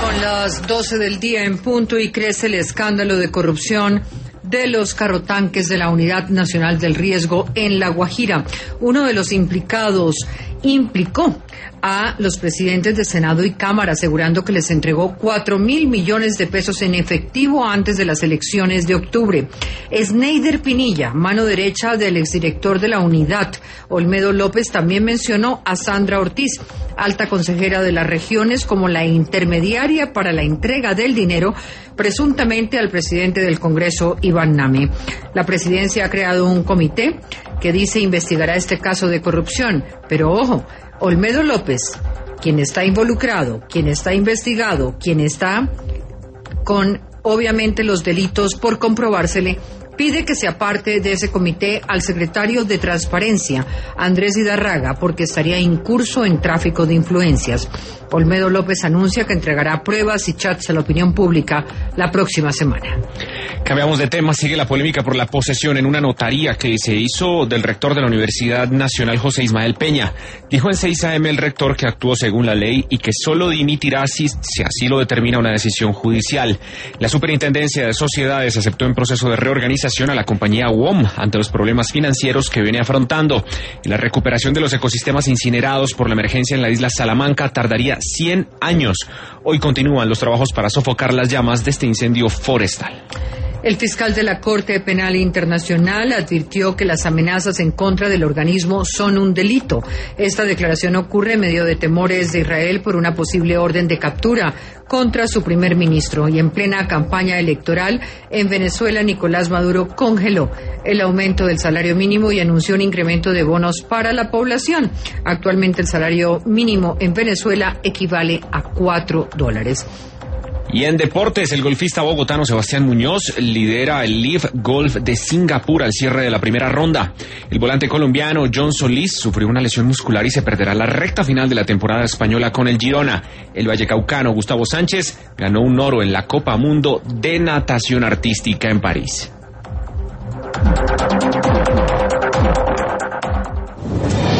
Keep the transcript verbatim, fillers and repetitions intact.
Son las doce del día en punto y crece el escándalo de corrupción de los carrotanques de la Unidad Nacional del Riesgo en La Guajira. Uno de los implicados implicó a los presidentes de Senado y Cámara, asegurando que les entregó cuatro mil millones de pesos en efectivo antes de las elecciones de octubre. Sneider Pinilla, mano derecha del exdirector de la unidad, Olmedo López, también mencionó a Sandra Ortiz, alta consejera de las regiones, como la intermediaria para la entrega del dinero, presuntamente al presidente del Congreso, Iván Name. La presidencia ha creado un comité que dice investigará este caso de corrupción, pero ojo, Olmedo López, quien está involucrado, quien está investigado, quien está con, obviamente, los delitos por comprobársele, pide que se aparte de ese comité al secretario de Transparencia, Andrés Hidarraga, porque estaría incurso en tráfico de influencias. Olmedo López anuncia que entregará pruebas y chats a la opinión pública la próxima semana. Cambiamos de tema, sigue la polémica por la posesión en una notaría que se hizo del rector de la Universidad Nacional, José Ismael Peña. Dijo en seis A M el rector que actuó según la ley y que solo dimitirá si, si así lo determina una decisión judicial. La Superintendencia de Sociedades aceptó en proceso de reorganización a la compañía U O M ante los problemas financieros que viene afrontando. Y la recuperación de los ecosistemas incinerados por la emergencia en la isla Salamanca tardaría cien años. Hoy continúan los trabajos para sofocar las llamas de este incendio forestal. El fiscal de la Corte Penal Internacional advirtió que las amenazas en contra del organismo son un delito. Esta declaración ocurre en medio de temores de Israel por una posible orden de captura contra su primer ministro, y en plena campaña electoral en Venezuela, Nicolás Maduro congeló el aumento del salario mínimo y anunció un incremento de bonos para la población. Actualmente el salario mínimo en Venezuela equivale a cuatro dólares. Y en deportes, el golfista bogotano Sebastián Muñoz lidera el Live Golf de Singapur al cierre de la primera ronda. El volante colombiano John Solís sufrió una lesión muscular y se perderá la recta final de la temporada española con el Girona. El vallecaucano Gustavo Sánchez ganó un oro en la Copa Mundo de Natación Artística en París.